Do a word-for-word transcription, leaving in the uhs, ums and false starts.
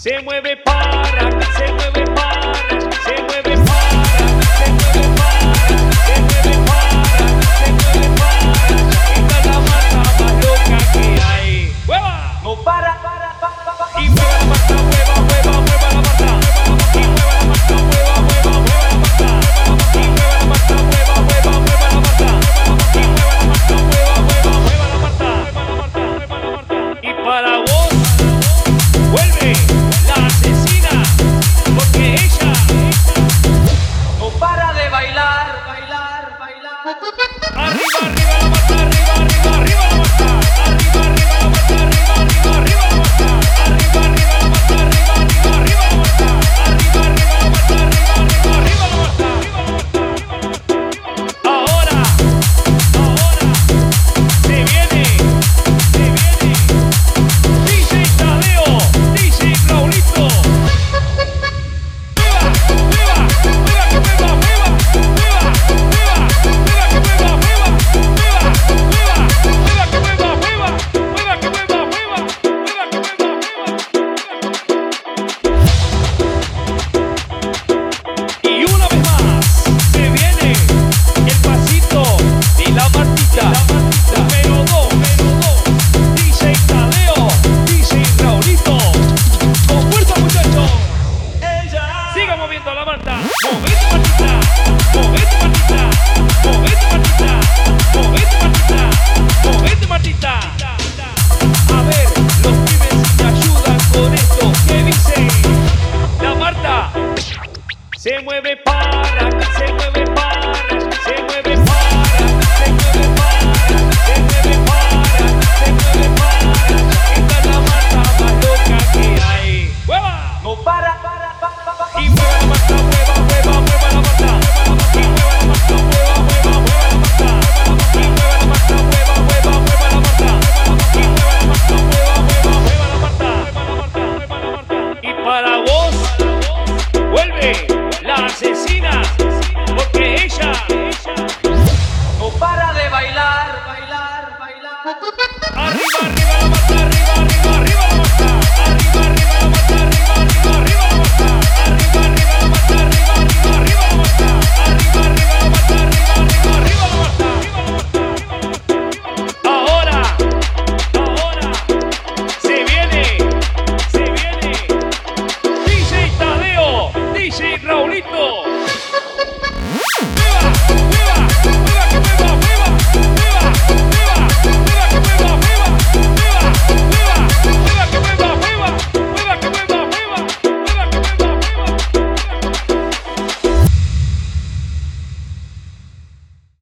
Se mueve para, se mueve para, se mueve para, se mueve para, se mueve para, se mueve para. Esta es la Marta más loca que hay. ¡Hueva! No para, para, para, para. Y mueva la Marta, hueva, hueva, hueva la Marta. Y mueva la Marta, hueva, hueva, hueva la Marta. Y mueva la Marta, hueva, hueva, hueva la Marta. Y mueva la Marta, hueva, hueva, hueva la Marta. Hueva la Marta, y para vos vuelve la asesina, porque ella No para de bailar, bailar, bailar. arriba, arriba la Marta, arriba, arriba, arriba la Marta, arriba, arriba la Marta, arriba, arriba, arriba la Marta, arriba, arriba la Marta, arriba, arriba, arriba la Marta, arriba, arriba la Marta, arriba, arriba, arriba la Marta. Ahora, ahora se viene, se viene D J Tadeo, D J Raulito. Y una vez más se viene el pasito de la Martita, número dos, D J Tadeo, D J Raulito, con fuerza muchachos. Siga moviendo la Marta, movete Martita, movete Martita, movete Martita, movete Martita, movete Martita. A ver, los pibes te ayudan con esto, ¿qué dicen? La Marta se mueve para